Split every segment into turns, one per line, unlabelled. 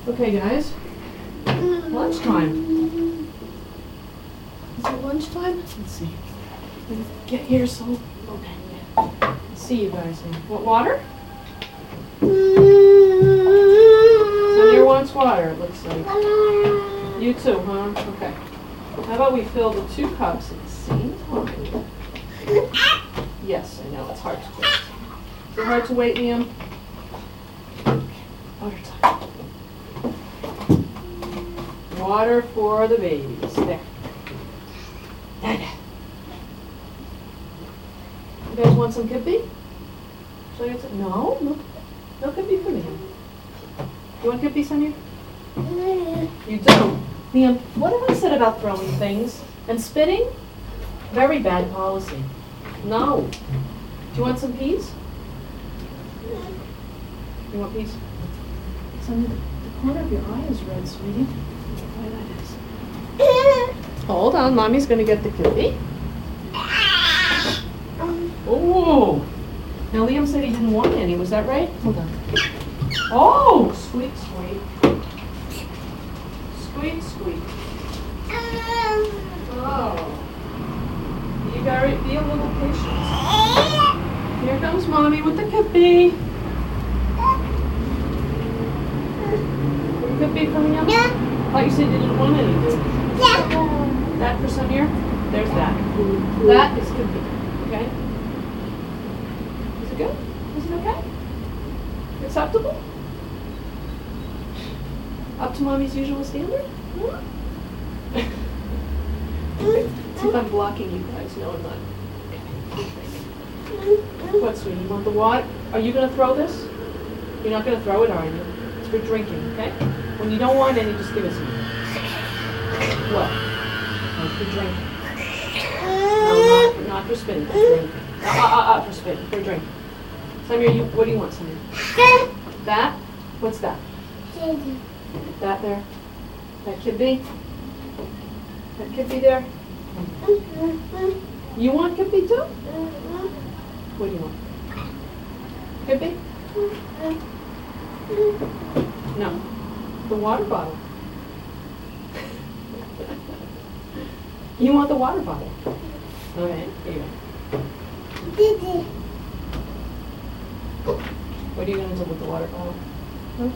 Okay, guys. Lunchtime. Is it lunchtime? Let's see. Let me get here so. Okay. Let's see you guys. What water? Samir wants water, it looks like. You too, huh? Okay. How about we fill the 2 cups at the same time? Yes, I know, it's hard to wait. Is it hard to wait, Liam? Water time. Water for the babies. There. There. You guys want some kippy? Should I get some? No? No kippy for Liam. You want kippy, Sonia? You do? Liam, what have I said about throwing things? And spitting? Very bad policy. No. Do you want some peas? You want peas? Sonia, the corner of your eye is red, sweetie. Why that is. Hold on, Mommy's going to get the kippy. Oh! Now Liam said he didn't want any, was that right? Hold on. Oh! Squeak, squeak. Squeak, squeak. Oh. You gotta be a little patient. Here comes Mommy with the kippy. Kippy coming up? Yeah. I thought you said you didn't want any. Yeah. That for Samir? There's that. That is kippy. Okay? Is it good? Is it okay? Acceptable? Up to Mommy's usual standard? See if I'm blocking you guys. No, I'm not. Okay. What, sweetie? You want the water? Are you going to throw this? You're not going to throw it, are you? It's for drinking, okay? When you don't want any, just give it to me. What? No, for drinking. No, not for spitting. For drinking. For spitting. For drinking. Samir, what do you want, Samir? That? What's that? That there? That kippy? That kippy there? You want kippy too? What do you want? Kippy? No. The water bottle. You want the water bottle? Okay, here you go. What are you going to do with the water bottle? Huh?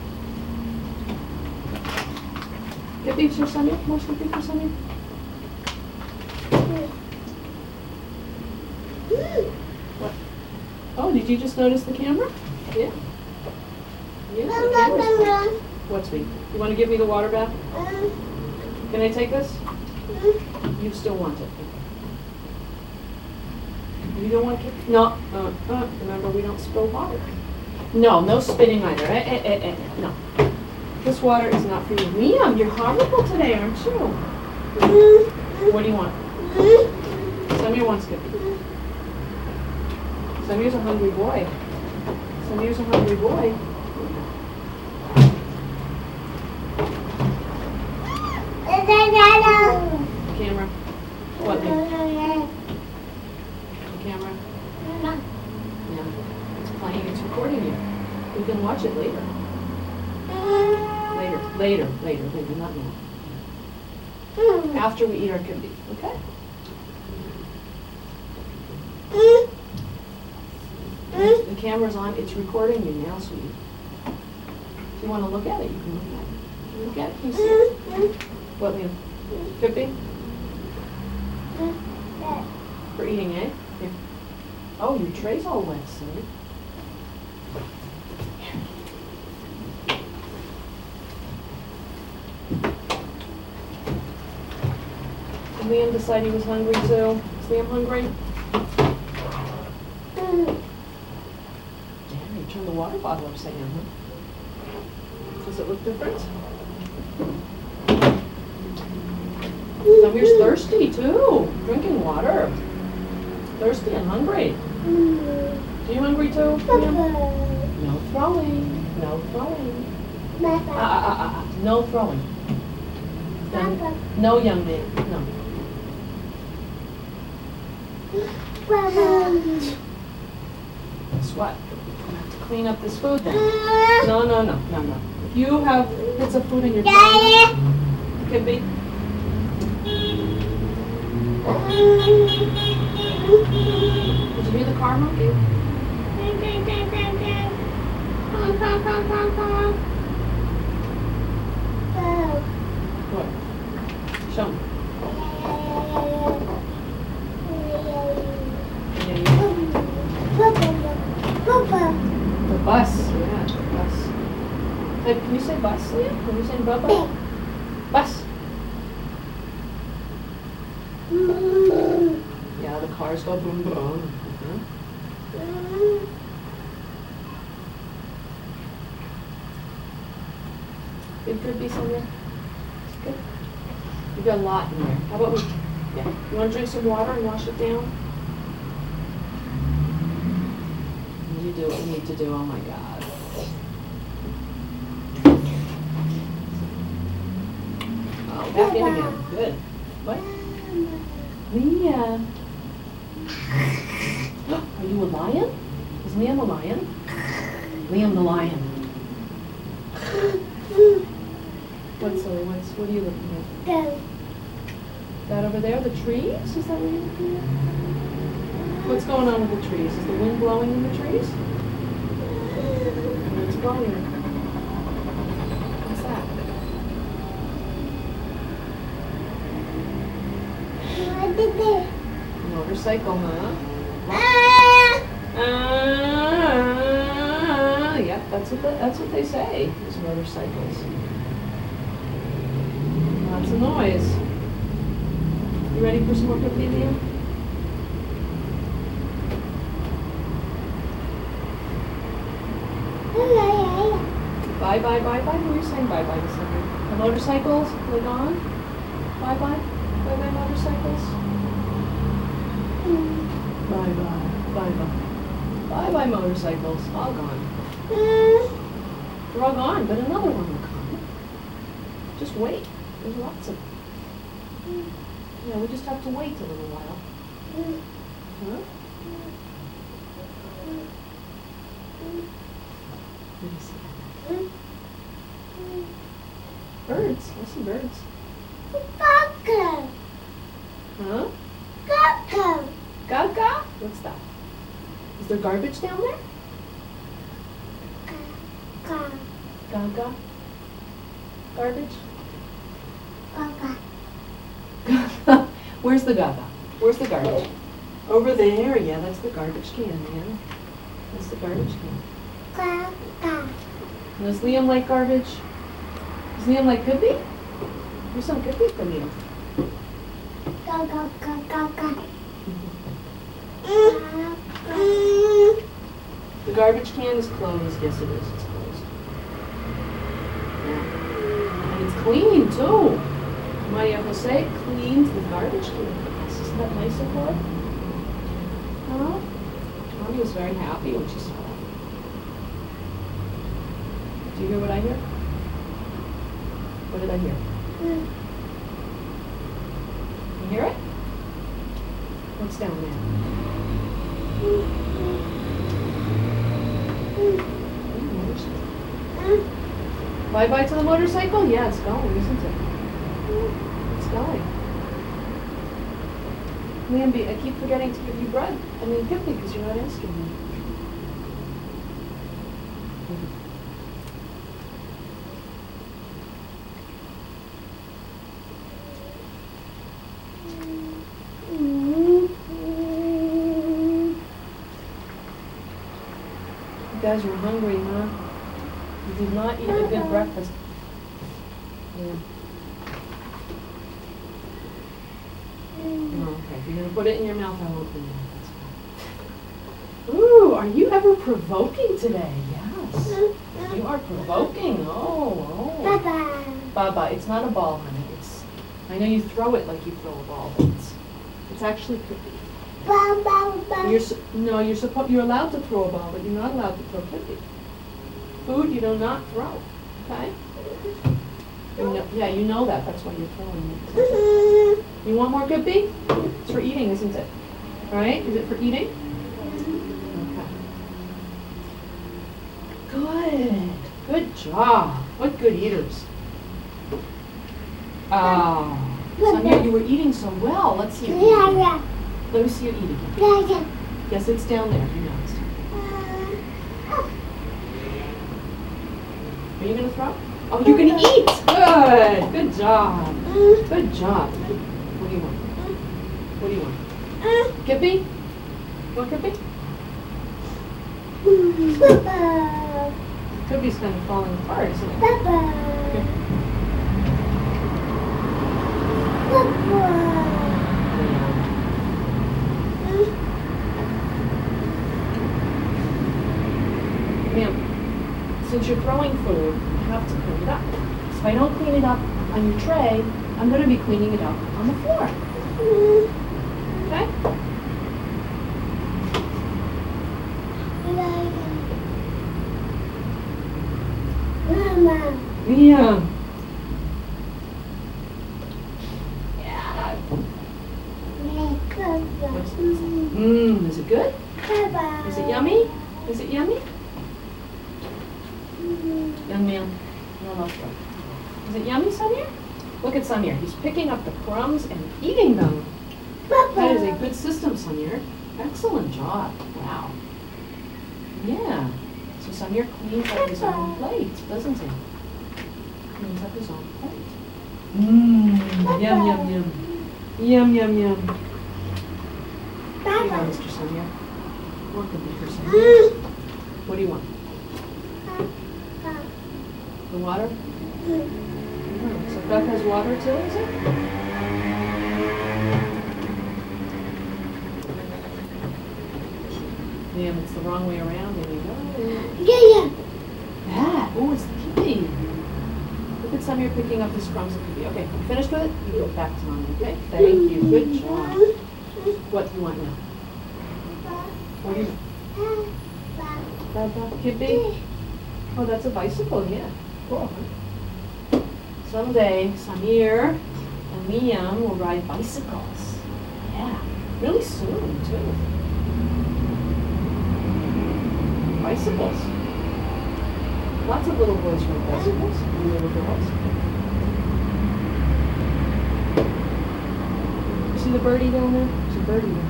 Kippy for Sonia? More kippy for Sonia? What? Oh, did you just notice the camera? Yeah. Yeah, the camera's. What, sweet? You want to give me the water bath? Can I take this? You still want it. You don't want kippy? No. Remember, we don't spill water. No, no spitting either. No. This water is not for you. Liam, you're horrible today, aren't you? What do you want? Samir wants kippy. Samir's a hungry boy. Samir's a hungry boy. Camera. What, Liam? The camera? Yeah. It's playing. It's recording you. We can watch it later. Later, not now. After we eat our kippy, okay? The camera's on, it's recording you now, sweetie. If you want to look at it, you can look at it. Can you look at it? Can you see it? What, Liam? Kippy? For eating, eh? Here. Oh, your tray's all wet, silly. Did Liam decide he was hungry too? Is Liam hungry? Damn, you turned the water bottle upside down, huh? Does it look different? Samir's thirsty too. Drinking water. Thirsty and hungry. Are you hungry too, Liam? No throwing. No throwing. No throwing. No, young man. No. Guess what? I'm going to have to clean up this food then. No. If You have bits of food in your tummy. Could be. Did you hear the car monkey? What? Show me. The bus, yeah, the bus. Hey, can you say bus, Leah? Can you say Bubba? Bus. Yeah, the cars go boom boom. Good, could be somewhere. Good. You got a lot in there. How about we? Yeah. You want to drink some water and wash it down? You do what you need to do. Oh my God. Oh, back in again. Good. What? Leah. Are you a lion? Is Liam a lion? Liam the lion. What's Zoe? What are you looking at? That over there, the trees? Is that what you're looking at? What's going on with the trees? Is the wind blowing in the trees? What's blowing? What's that? Motorcycle, huh? Yep, that's what they say. These motorcycles. Lots of noise. You ready for some more cookie, Liam? Bye, bye, bye, bye. Who are you saying bye, bye to somebody? The motorcycles? They're gone? Bye, bye. Bye, bye, motorcycles. Bye, bye. Bye, bye. Bye, bye, motorcycles. All gone. They're all gone, but another one will come. Just wait. There's lots of them. Yeah, we just have to wait a little while. Huh? Let me see. Birds. I see birds. Huh? Gaga? What's that? Is there garbage down there? Gaga? Garbage? Where's the gaga? Where's the garbage? Over there. Yeah, that's the garbage can, man. That's the garbage can. Does Liam like garbage? Does Liam like cookie? Here's some cookie for Liam. The garbage can is closed. Yes, it is. It's closed. Yeah. And it's clean, too. Maria Jose cleans the garbage can. Isn't that nice of her? Huh? Mommy was very happy when she saw that. Do you hear what I hear? What did I hear? You hear it? What's down there? Bye-bye to the motorcycle? Yeah, it's going, isn't it? It's going. Liam, I keep forgetting to give you bread. I mean, give me because you're not asking me. You guys were hungry, huh? You did not eat a good breakfast. Yeah. Oh, okay. You're going to put it in your mouth, I'll open it. That's fine. Ooh, are you ever provoking today? Yes. You are provoking. Oh.
Bye-bye.
Baba. It's not a ball, honey. I know you throw it like you throw a ball, but it's actually cookie. You're allowed to throw a ball, but you're not allowed to throw cookie. Food you do not throw. Okay? You know that. That's why you're throwing it. You want more cookie? It's for eating, isn't it? All right? Is it for eating? Okay. Good. Good job. What good eaters. Oh, Samir, you were eating so well. Let's see you eat again. Let me see you eat again. Yes, it's down there. You know it's down there. Are you going to throw? Oh, you're going to eat. Good. Good job. Good job. What do you want? What do you want? Kippy? You want Kippy? Kippy's kind of falling apart, isn't it? Here. Ma'am, since you're throwing food, you have to clean it up. So if I don't clean it up on your tray, I'm going to be cleaning it up on the floor. Okay? Yeah. Is it good? Is it yummy? Is it yummy? Young man, no love for it. Is it yummy, Samir? Look at Samir. He's picking up the crumbs and eating them. That is a good system, Samir. Excellent job. Wow. Yeah. So Samir cleans up his own plate, doesn't he? Cleans up his own plate. Yum, yum, yum. Yum, yum, yum. What do you want, Mr. Samir? What could be for Samir? What do you want? The water? So Beth has water too, is it? Damn, it's the wrong way around. There we go. That. Oh, it's the Kippy. Look at Samir picking up his crumbs of Kippy. Okay, you finished with it? You go back to mommy, okay? Thank you. Good job. What do you want now? What do you want? Kippy? Oh, that's a bicycle, yeah. Cool. Someday, Samir and Liam will ride bicycles. Yeah, really soon, too. Bicycles. Lots of little boys ride bicycles, and little girls. You see the birdie down there? There's a birdie down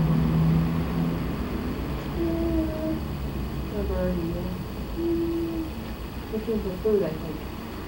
there. A birdie, yeah. Looking for food, I think.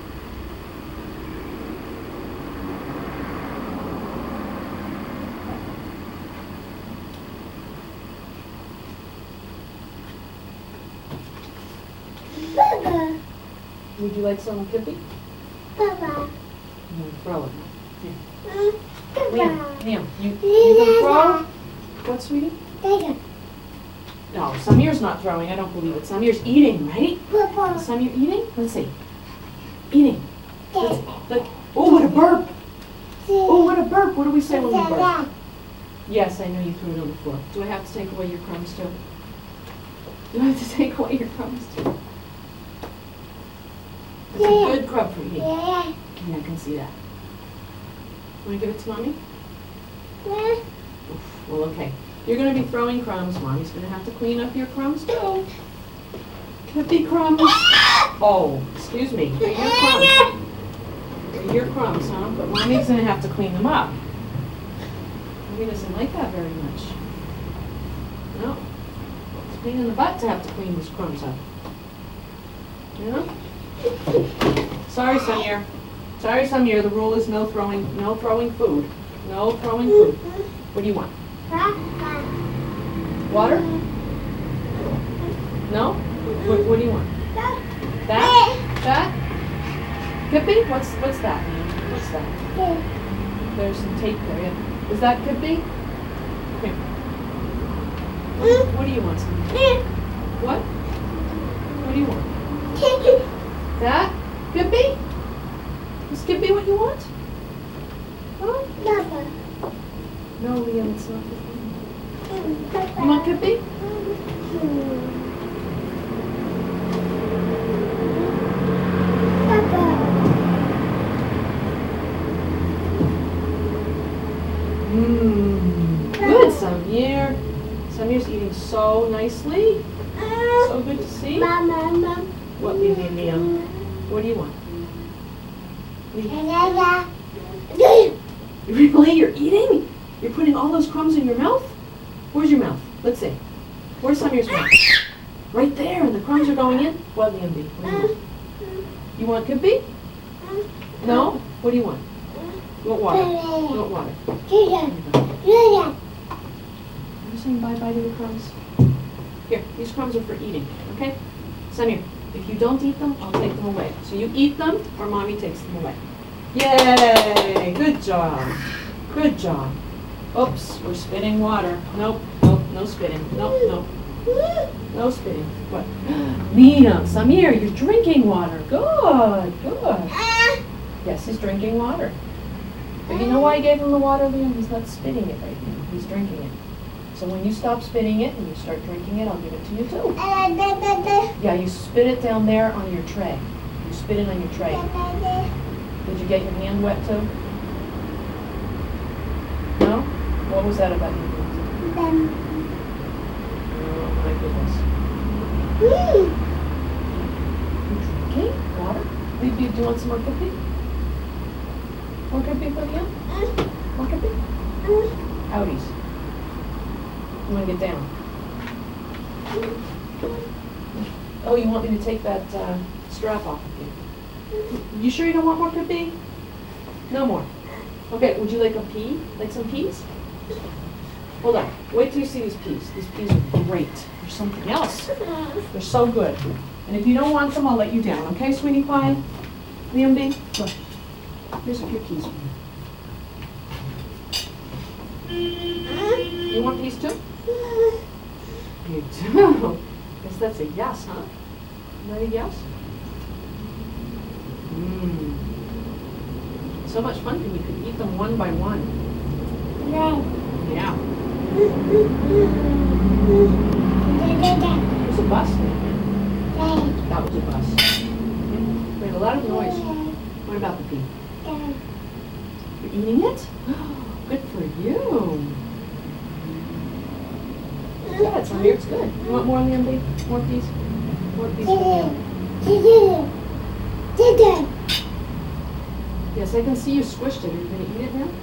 Would you like some Kippy?
Papa.
Throw it. Here. Liam, you can throw? What, sweetie? No, Samir's not throwing. I don't believe it. Samir's eating, right? Samir eating? Let's see. Eating. Like, oh, what a burp. Oh, what a burp. What do we say when we burp? Yes, I know you threw it on the floor. Do I have to take away your crumbs too? Do I have to take away your crumbs too? It's a good crumb for eating. Yeah, I can see that. Want to give it to Mommy?
Yeah.
Oof, well, okay. You're going to be throwing crumbs. Mommy's going to have to clean up your crumbs too. Kippy crumbs. Oh, excuse me. They're your crumbs. They're your crumbs, huh? But Mommy's going to have to clean them up. Mommy doesn't like that very much. No. It's a pain in the butt to have to clean these crumbs up. You know? Sorry, Samir. Sorry, Samir. The rule is no throwing food. No throwing food. What do you want? Water? No? What do you want? That? That? Kippy? What's that? What's that? There's some tape there, yeah. Is that Kippy? Here. What do you want, Samir? What? What do you want? That? Kippy? Is Kippy what you want? Huh? No, Liam, it's not Kippy. You want Kippy? Good, Samir. Samir's eating so nicely. So good to see.
Mama.
What, Liam? What do you want? Really? You're eating? You're putting all those crumbs in your mouth? Where's your mouth? Let's see. Where's Samir's mouth? Right there, and the crumbs are going in? What, Liamby? What do you want? You want Kippy? No? What do you want? You want water? You want water? Are you saying bye-bye to the crumbs? Here, these crumbs are for eating, okay? Samir, if you don't eat them, I'll take them away. So you eat them, or Mommy takes them away. Yay! Good job. Good job. Oops, we're spitting water. Nope, nope, no spitting. Nope, nope. No spitting. What? Liam, Samir, you're drinking water. Good, good. Yes, he's drinking water. But you know why I gave him the water, Liam? He's not spitting it right now. He's drinking it. So when you stop spitting it and you start drinking it, I'll give it to you too. Yeah, you spit it down there on your tray. You spit it on your tray. Did you get your hand wet too? No? What was that about you? Oh my goodness. You drinking water? Do you want some more cookie? More cookie for you? More cookie? Outies. You want to get down? Oh, you want me to take that strap off of you? You sure you don't want more cookie? No more. Okay, would you like a pea? Like some peas? Hold on. Wait till you see these peas. These peas are great. There's something else. They're so good. And if you don't want them, I'll let you down. Okay, sweetie pie? Liam B? Look. Here's a few peas for you. You want peas too? You do? Guess that's a yes, huh? Isn't that a yes? So much fun when you could eat them one by one. Yeah. There's a bus there. That was a bus. We had a lot of noise. What about the pea? You're eating it? Good for you. Yeah, it's on here. It's good. You want more, Liam B? More peas? More peas for Liam. Yes, I can see you squished it. Are you going to eat it now?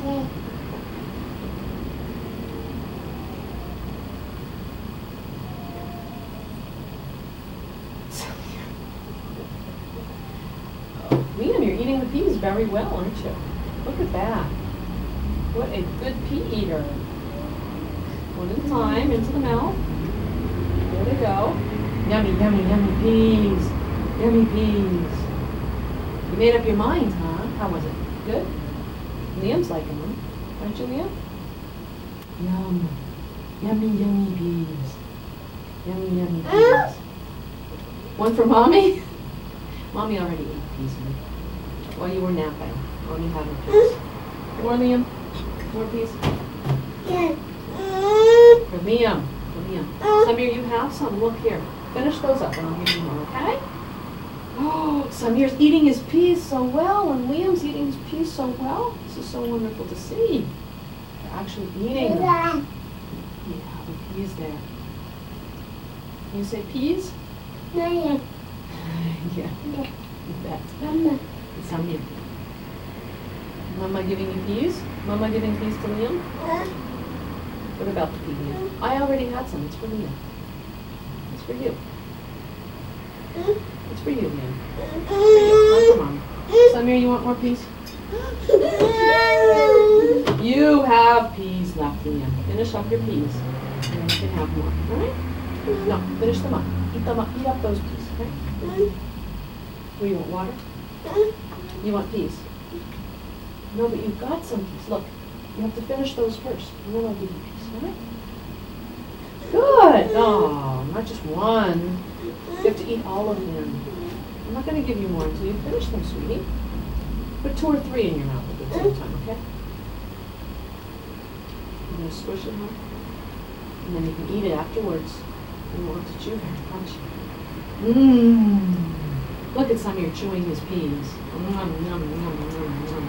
Oh, Liam, you're eating the peas very well, aren't you? Look at that. What a good pea eater. One at a time, into the mouth. There they go. Yummy, yummy, yummy peas. Yummy peas. You made up your mind, huh? How was it? Good? Liam's liking them. Aren't you, Liam? Yum. Yummy, yummy peas. Yummy, yummy peas. One for Mommy? Mommy already ate peas while you were napping. Mommy had her peas. More, Liam? More peas? For Liam. For Liam. Samir, you have some. Look here. Finish those up and I'll give you more, okay? Oh, Samir's eating his peas so well, and Liam's eating his peas so well. This is so wonderful to see. They're actually eating them. Yeah, the peas there. Can you say peas? Yeah. You bet. Samir. Mama giving you peas? Mama giving peas to Liam? What about the pea, Liam? I already had some. It's for Liam. It's for you. It's for you, Liam. It's for you, not for Mom. Samir, you want more peas? You have peas left, Liam. Finish up your peas, and then you can have more. All right? No, finish them up. Eat them up. Eat up those peas. Okay? What do you want? Water? You want peas? No, but you've got some peas. Look, you have to finish those first, and then I'll give you peas. All right? Good. Oh, not just one. You have to eat all of them. I'm not going to give you more until you finish them, sweetie. Put 2 or 3 in your mouth at the same time, okay? You're going to squish it, huh? And then you can eat it afterwards. You won't have to chew very much. Mmm. Look at Samir chewing his peas. Yum, yum, yum, yum, yum,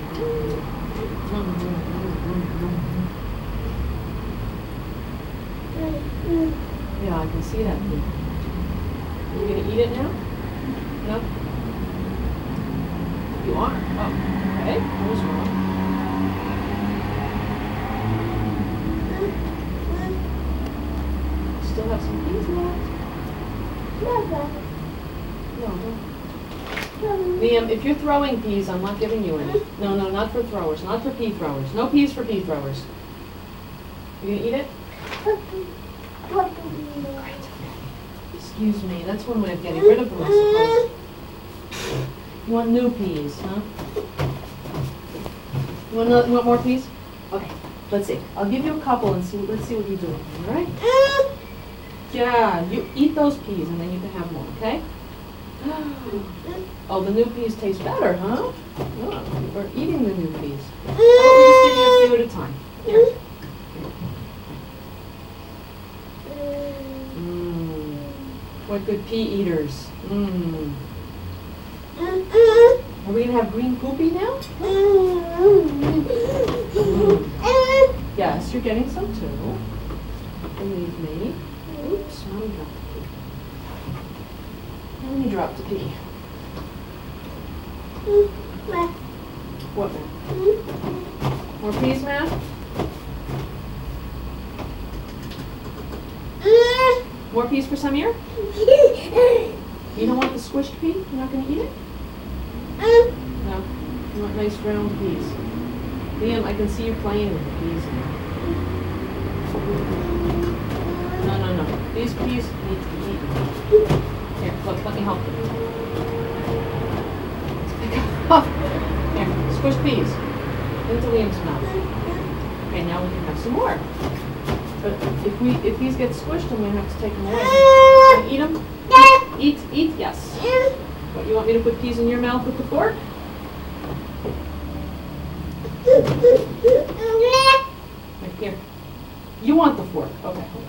yeah, I can see that pea. Are you going to eat it now? No? You are? Oh, okay. I was wrong. Still have some peas left. No, don't. Liam, if you're throwing peas, I'm not giving you any. No, not for throwers. Not for pea throwers. No peas for pea throwers. You gonna eat it? Great. Excuse me. That's one way of getting rid of them, I suppose. You want new peas, huh? You want more peas? Okay. Let's see. I'll give you a couple and see. Let's see what you're doing. All right? Yeah. You eat those peas and then you can have more. Okay? Oh, the new peas taste better, huh? Oh, we're eating the new peas. How about we just give you a few at a time? Here. What good pea eaters. Are we going to have green poopy now? Yes, you're getting some too. Believe me. Oops, Mommy dropped the pea. Mommy dropped the pea. What, Matt? More peas, Matt? More peas for Samir? You don't want the squished pea? You're not going to eat it? No. You want nice round peas. Liam, I can see you playing with the peas now. No. These peas need to be eaten. Here, look, let me help you. Let's pick up. Here, squish peas. Into Liam's mouth. Okay, now we can have some more. But if these get squished, I'm going to have to take them away. Can you eat them? Eat, yes. What, you want me to put peas in your mouth with the fork? Right here. You want the fork. Okay, hold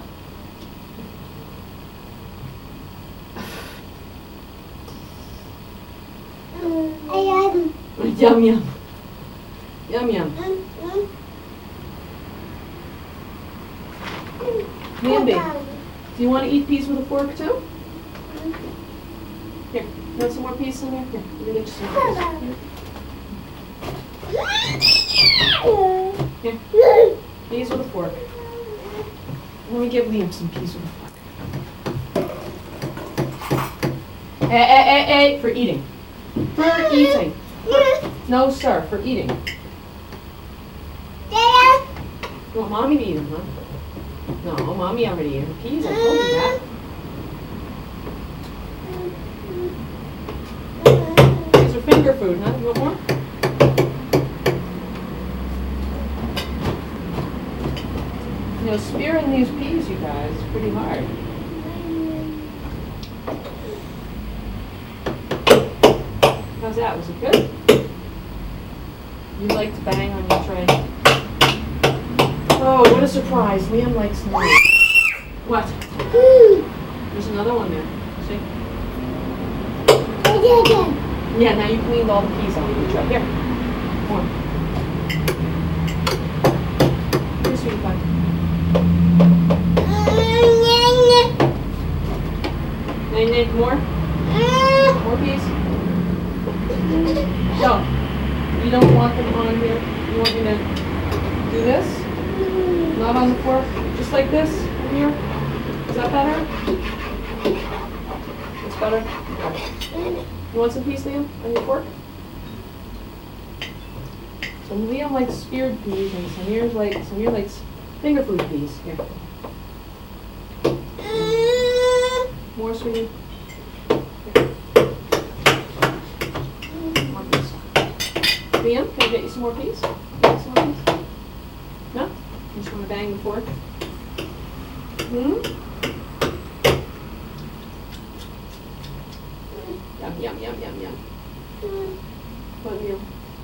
on. Yum, yum. Yum, yum. Mandy, do you want to eat peas with a fork too? Here, you want some more peas in there? Here, let me get you some peas. Here, peas with a fork. Let me give Liam some peas with a fork. Hey, for eating. For eating. No, sir, for eating. You want Mommy to eat them, huh? No, Mommy already ate her peas. I told you that. These are finger food, huh? You want more? You know, spearing these peas, you guys, is pretty hard. How's that? Was it good? You like to bang on your tray. Oh, what a surprise. Liam likes money. What? There's another one there. See? Yeah, now you cleaned all the peas out of your tray. Here. More. Here, sweetie pie. More? More peas? No. You don't want them on here? You want me to do this? Not on the fork? Just like this? Here? Is that better? It's better? Okay. You want some peas, Liam, on your fork? So Liam likes speared peas and Samir likes finger food peas. Here. More, sweetie. More peas. Liam, can I get you some more peas? Get some more peas? No? You just want to bang the fork? Yum, yum, yum, yum. What, Liam?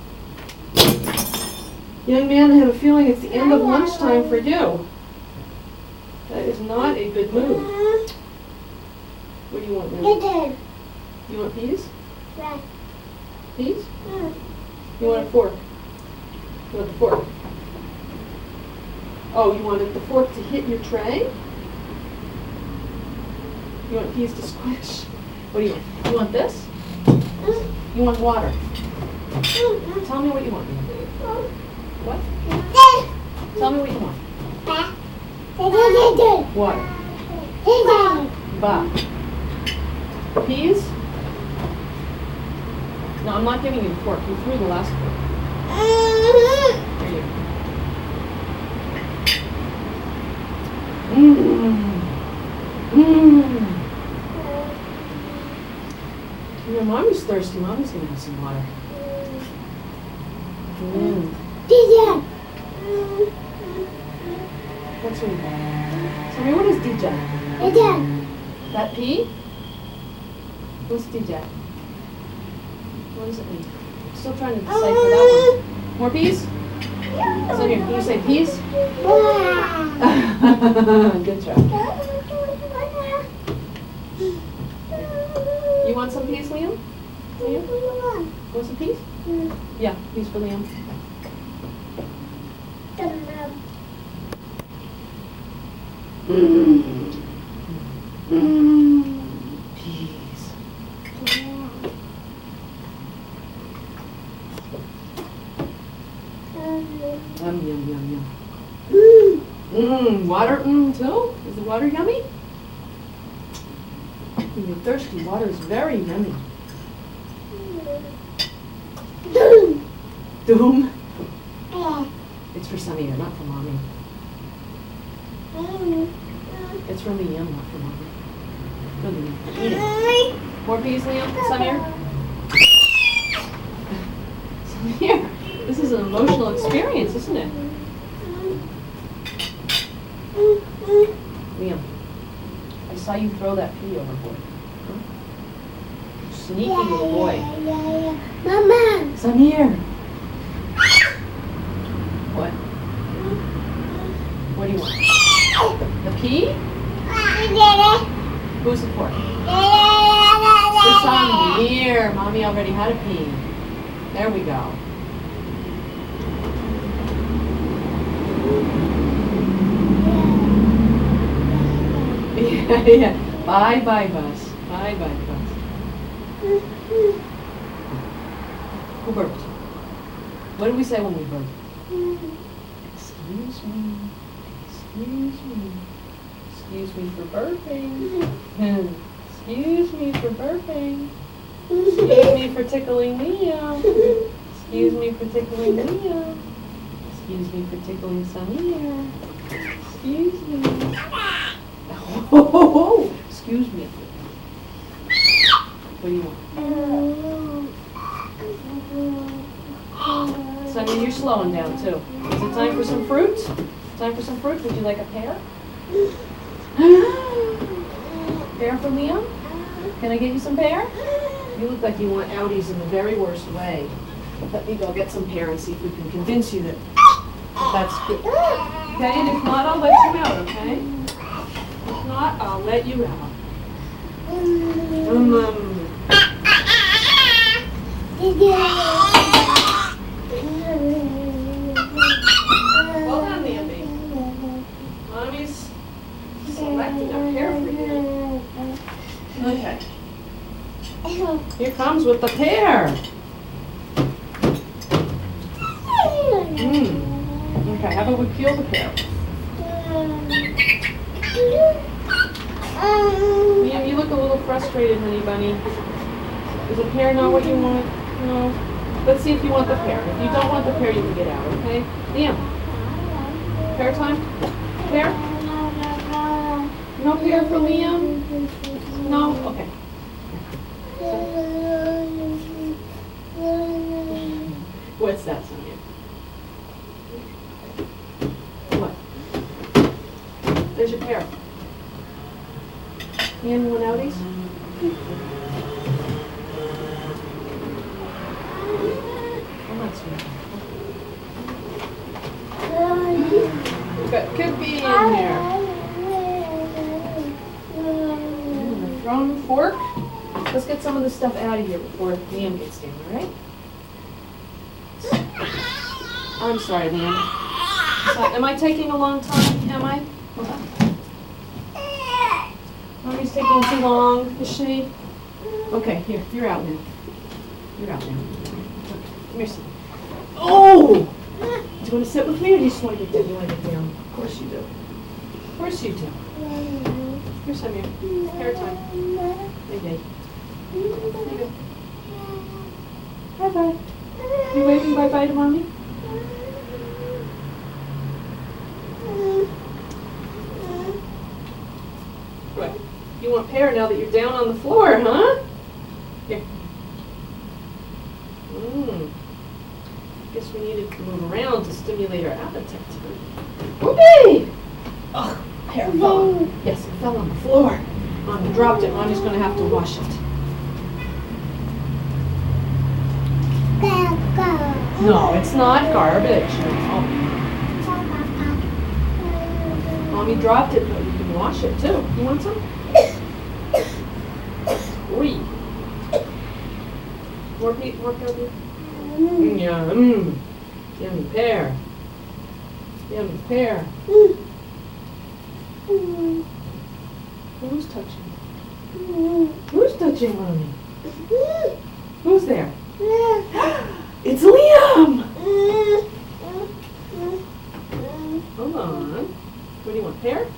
Young man, I have a feeling it's the end of lunchtime for you. That is not a good mood. What do you want now? You want peas? Peas? You want a fork? You want the fork? Oh, you wanted the fork to hit your tray? You want peas to squish? What do you want? You want this? You want water? Tell me what you want. What? Tell me what you want. Water. Ba. Peas? No, I'm not giving you the fork. You threw the last fork. Here you go. Yeah, Mommy's thirsty. Mommy's gonna have some water. What's your name? Tell me, what is DJ? That P? What's DJ? What does it mean? I'm still trying to decipher that one. More peas? So here, can you say peas? Good job. You want some peas, Liam? Liam? Want some peas? Yeah, peas for Liam. Peas. Yum, yum, yum, yum. Water, too? Is the water yummy? When you're thirsty, water is very yummy. Doom? It's for Samir, not for Mommy. It's for Liam, not for Mommy. For Liam. Eat it. More peas, Liam? Samir? Samir, this is an emotional experience, isn't it? Liam, I saw you throw that pea overboard. Sneaky little boy.
Mama.
Samir! What? What do you want? The pea? Who's the fork? For Samir. Mommy already had a pea. There we go. Yeah. Bye, bus. Bye, bus. Who burped? What did we say when we burped? Excuse me. Excuse me. Excuse me for burping. Excuse me for burping. Excuse me for tickling Liam. Excuse me for tickling Liam. Excuse me for tickling Samir. Excuse me. Oh, excuse me. What do you want? Samir, you're slowing down too. Is it time for some fruit? Time for some fruit? Would you like a pear? Pear for Liam? Can I get you some pear? You look like you want outies in the very worst way. Let me go get some pear and see if we can convince you that that's good. Okay, and if not, I'll let you out, okay? If not, I'll let you out. Well done, Andy. Mommy's selecting a pear for you. Okay. Here comes with the pear. Okay, how about we peel the pear? Liam, you look a little frustrated, honey bunny. Is a pear not what you want? No. Let's see if you want the pear. If you don't want the pear, you can get out, okay? Liam, pear time? Pear? No pear for Liam? No? Okay. What's that, Sonia? What? There's your pear. And one outies? Oh, that's sweet. Could be in there. The thrown fork. Let's get some of the stuff out of here before Liam gets down, all right? I'm sorry, Liam. Am I taking a long time? Am I? Hold on. Mommy's taking too long, is she? Okay, here, you're out now. You're out now. here, sit. Oh! Do you want to sit with me or do you just want to get down? You want to get down? Of course you do. Of course you do. Here, Samir. Hair time. Hey, Dave. There you go. Bye-bye. You waving bye-bye to Mommy? What? You want pear now that you're down on the floor, huh? Here. Guess we needed to move around to stimulate our appetite. Okay! Oh, pear fell. Yes, it fell on the floor. Mommy dropped it. Mommy's going to have to wash it. No, it's not garbage. No. Mommy dropped it, but you can wash it too. You want some? Oi. More pear? Yum. Yummy pear. Yummy pear. Who's touching? Who's touching Mommy? Who's there? It's Liam! Hold on. What do you want, pear?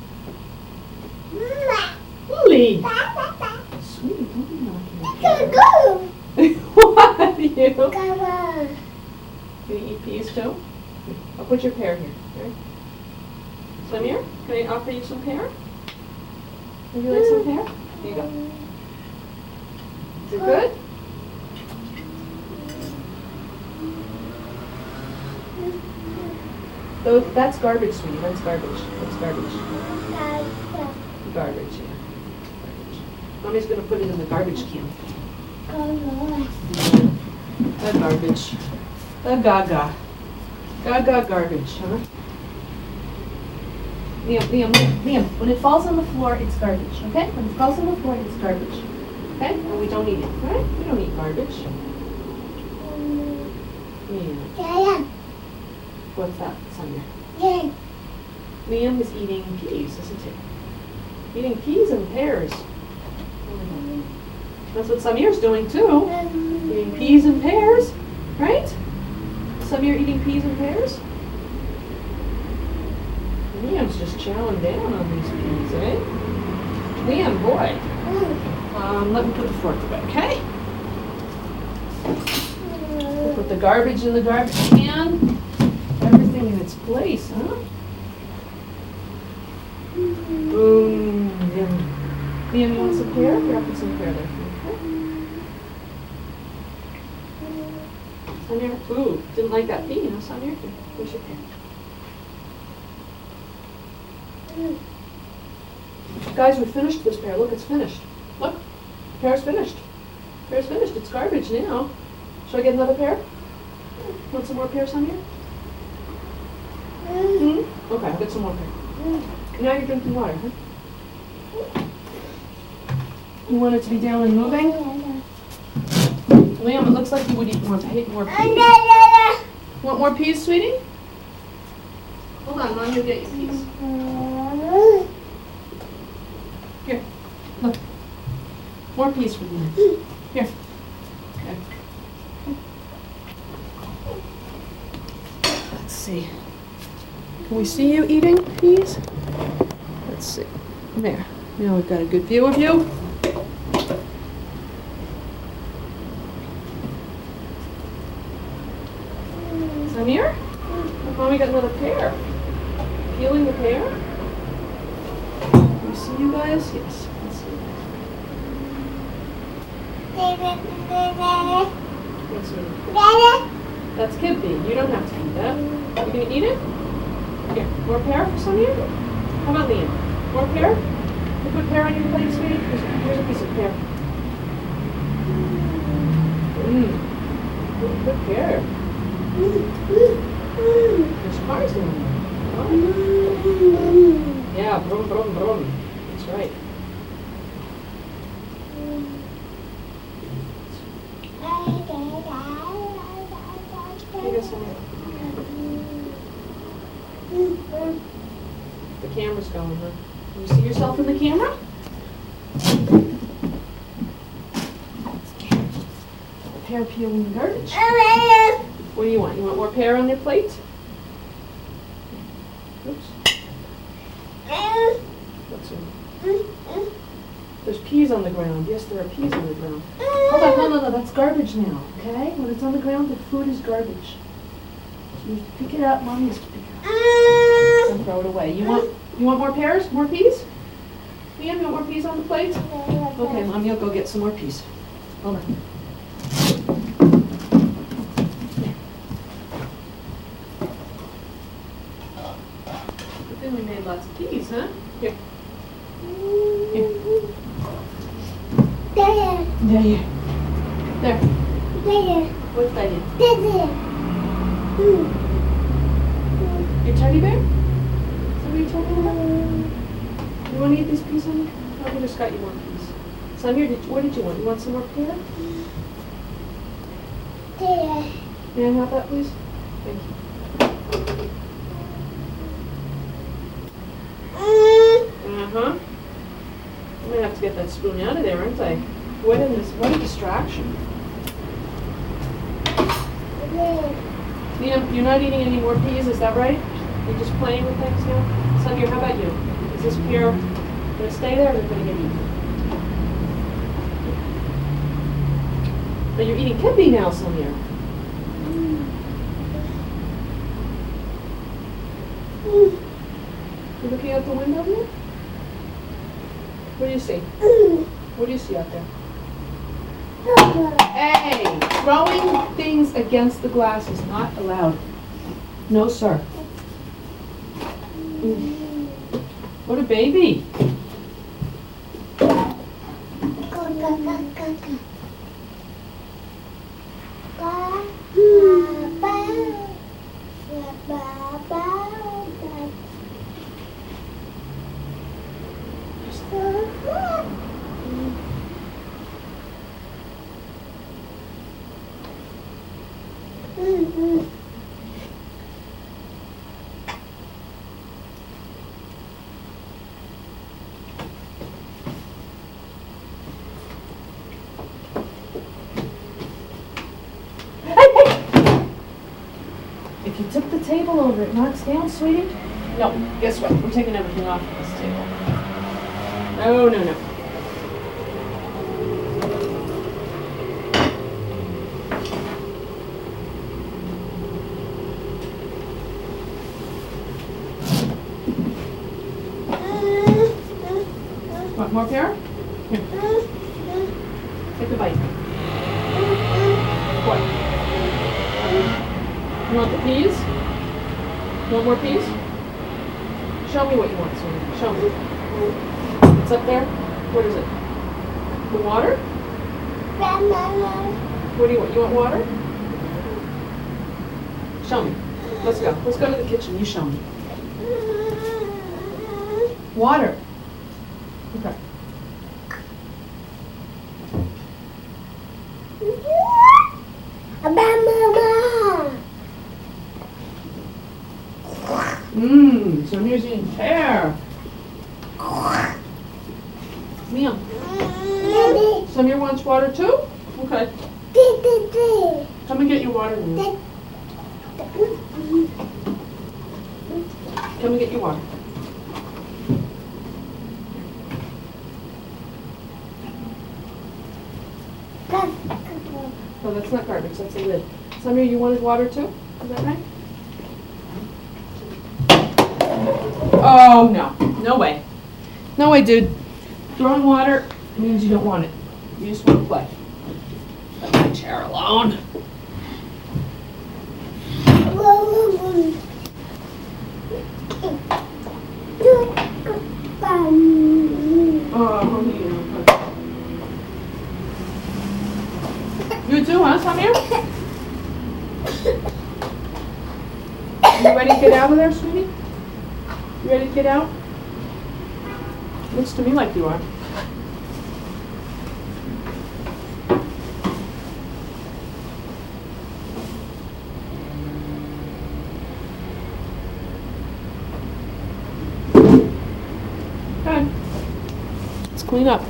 Lily! Sweetie, don't be knocking. What are you? Can you eat peas too? I'll put your pear here. Okay? Samir, can I offer you some pear? Would you like some pear? Here you go. Is it good? That's garbage, sweetie. That's garbage. That's garbage. Garbage, yeah. Garbage. Mommy's going to put it in the garbage can. The garbage. The gaga. Gaga garbage, huh? Liam, when it falls on the floor, it's garbage, okay? When it falls on the floor, it's garbage. Okay? And we don't eat it, right? We don't eat garbage. Yeah. What's that, Samir? Liam is eating peas, isn't he? Eating peas and pears. That's what Samir's doing too. Eating peas and pears, right? Samir eating peas and pears? Liam's just chowing down on these peas, eh? Liam, boy. Let me put the fork away, okay? We'll put the garbage in the garbage can. Everything in its place, huh? Boom. Liam, you want some pear? Here, I'll put some pear there. Okay. Samir, ooh, didn't like that pea, huh, Samir? Here, here's your pear. Guys, we finished this pear. Look, it's finished. Look, pear's finished. Pear's finished. It's garbage now. Should I get another pear? Want some more pear, Samir? Okay, I'll get some more pear. Now you're drinking water, huh? You want it to be down and moving? Liam, it looks like you would eat more peas. Want more peas, sweetie? Hold on, Mom, you'll get you peas. Here, look. More peas for you. Here. Okay. Let's see. Can we see you eating peas? Let's see. There. Now we've got a good view of you. Samir? Look, Mommy got another pear. Peeling the pear? Can we see you guys? Yes. Let's see. Let's see. That's kid feed. You don't have to eat that. You gonna eat it? Here. More pear for Samir? How about Liam? More pear? You put pear on your plate, sweetie? Here's a piece of pear. Good pear. There's cars in there. Oh. Yeah, brum, brum, brum. That's right. Here goes Samir. The camera's going, huh? Can you see yourself in the camera? Pear peeling the garbage. What do you want? You want more pear on your plate? Oops. What's in? There's peas on the ground. Yes, there are peas on the ground. Hold on, no, that's garbage now, okay? When it's on the ground, the food is garbage. So you pick it up, Mom used to pick it up. And throw it away. You want more pears? More peas? Liam, you want more peas on the plate? Okay, Mom, you'll go get some more peas. Hold on. Good thing we made lots of peas, huh? Here. Here.
There.
There. There.
There.
What's that in?
There.
Your teddy bear? Is that what you're talking about? You want to eat these peas, honey? Oh, we just got you more peas. Samir, what did you want? You want some more pear?
There.
May I have that, please? Thank you. Uh-huh. I'm going to have to get that spoon out of there, aren't I? What a distraction. Liam, you're not eating any more peas, is that right? You're just playing with things now? Samir, how about you? Is this pear going to stay there or is it going to get eaten? But you're eating kepi now, Samir. You looking out the window here? What do you see? What do you see out there? Hey! Throwing things against the glass is not allowed. No, sir. What a baby. If you took the table over, it knocks down, sweetie? No, guess what? We're taking everything off of this table. No, no, no. Want more pear? Here. Take a bite. What? You want the peas? You want more peas? Show me what you want, sweetie. Show me. It's up there? What is it? The water? What do you want? You want water? Show me. Let's go. Let's go to the kitchen. You show me. Water. Okay. Samir's eating pear. Liam. Samir wants water too? Okay. Come and get your water, Liam. Come and get your water. No, that's not garbage, that's a lid. Samir, you wanted water too? Is that right? Oh, no. No way. No way, dude. Throwing water means you don't want it. You just want to play. Let my chair alone. Oh, yeah. You too, huh, Samir? You ready to get out of there, sweetie? You ready to get out? Looks to me like you are. Okay. Let's clean up.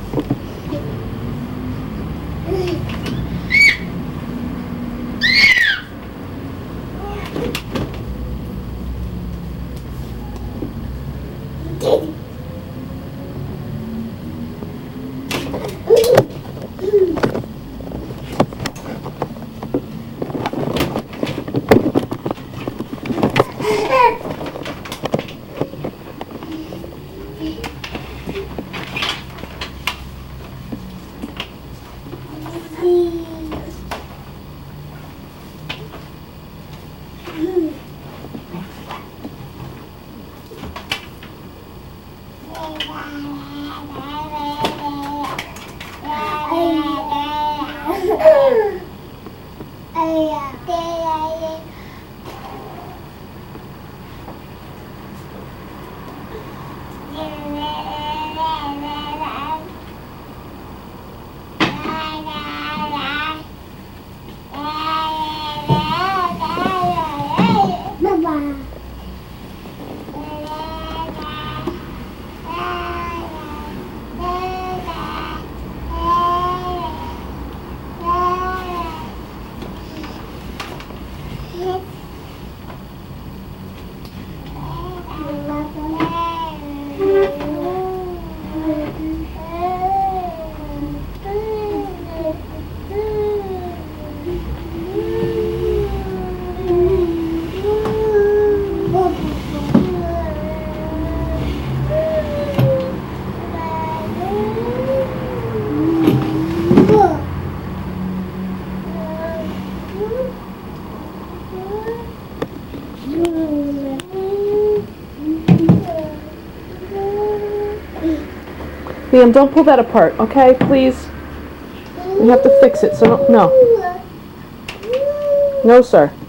Liam, don't pull that apart, okay? Please. You have to fix it, so don't, no. No, sir.